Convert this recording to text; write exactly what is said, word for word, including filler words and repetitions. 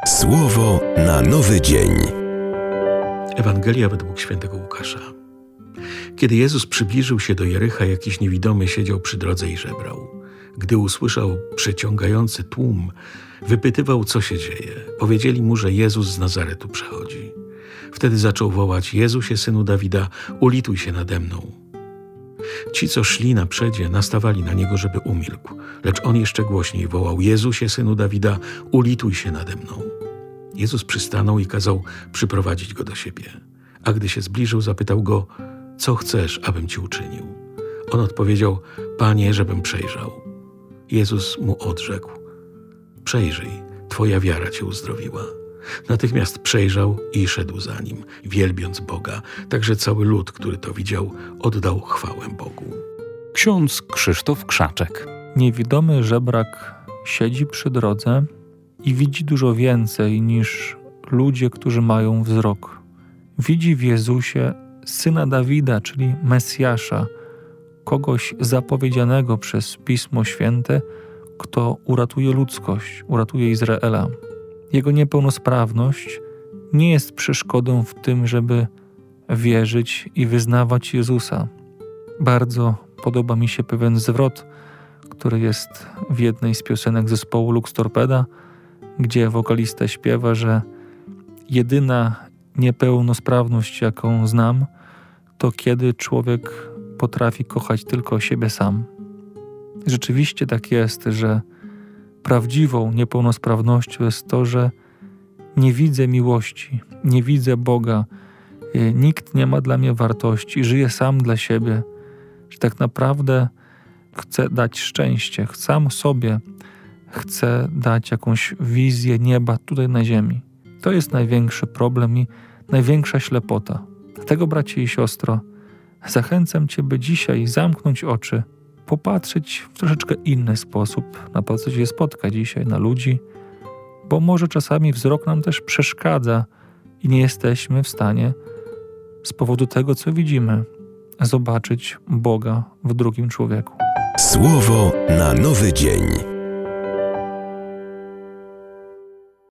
Słowo na nowy dzień. Ewangelia według świętego Łukasza. Kiedy Jezus przybliżył się do Jericha, jakiś niewidomy siedział przy drodze i żebrał. Gdy usłyszał przeciągający tłum, wypytywał, co się dzieje. Powiedzieli mu, że Jezus z Nazaretu przechodzi. Wtedy zaczął wołać: Jezusie, Synu Dawida, ulituj się nade mną. Ci, co szli naprzedzie, nastawali na niego, żeby umilkł. Lecz on jeszcze głośniej wołał: Jezusie, Synu Dawida, ulituj się nade mną. Jezus przystanął i kazał przyprowadzić go do siebie. A gdy się zbliżył, zapytał go: co chcesz, abym ci uczynił? On odpowiedział: Panie, żebym przejrzał. Jezus mu odrzekł: przejrzyj, twoja wiara cię uzdrowiła. Natychmiast przejrzał i szedł za nim, wielbiąc Boga. Także cały lud, który to widział, oddał chwałę Bogu. Ksiądz Krzysztof Krzaczek. Niewidomy żebrak siedzi przy drodze i widzi dużo więcej niż ludzie, którzy mają wzrok. Widzi w Jezusie Syna Dawida, czyli Mesjasza, kogoś zapowiedzianego przez Pismo Święte, kto uratuje ludzkość, uratuje Izraela. Jego niepełnosprawność nie jest przeszkodą w tym, żeby wierzyć i wyznawać Jezusa. Bardzo podoba mi się pewien zwrot, który jest w jednej z piosenek zespołu Lux Torpeda, gdzie wokalista śpiewa, że jedyna niepełnosprawność, jaką znam, to kiedy człowiek potrafi kochać tylko siebie sam. Rzeczywiście tak jest, że prawdziwą niepełnosprawnością jest to, że nie widzę miłości, nie widzę Boga, nikt nie ma dla mnie wartości, żyję sam dla siebie, że tak naprawdę chcę dać szczęście, sam sobie chcę dać jakąś wizję nieba tutaj na ziemi. To jest największy problem i największa ślepota. Dlatego, bracie i siostro, zachęcam Cię, by dzisiaj zamknąć oczy, popatrzeć w troszeczkę inny sposób na to, co Cię spotka dzisiaj, na ludzi, bo może czasami wzrok nam też przeszkadza i nie jesteśmy w stanie z powodu tego, co widzimy, zobaczyć Boga w drugim człowieku. Słowo na nowy dzień.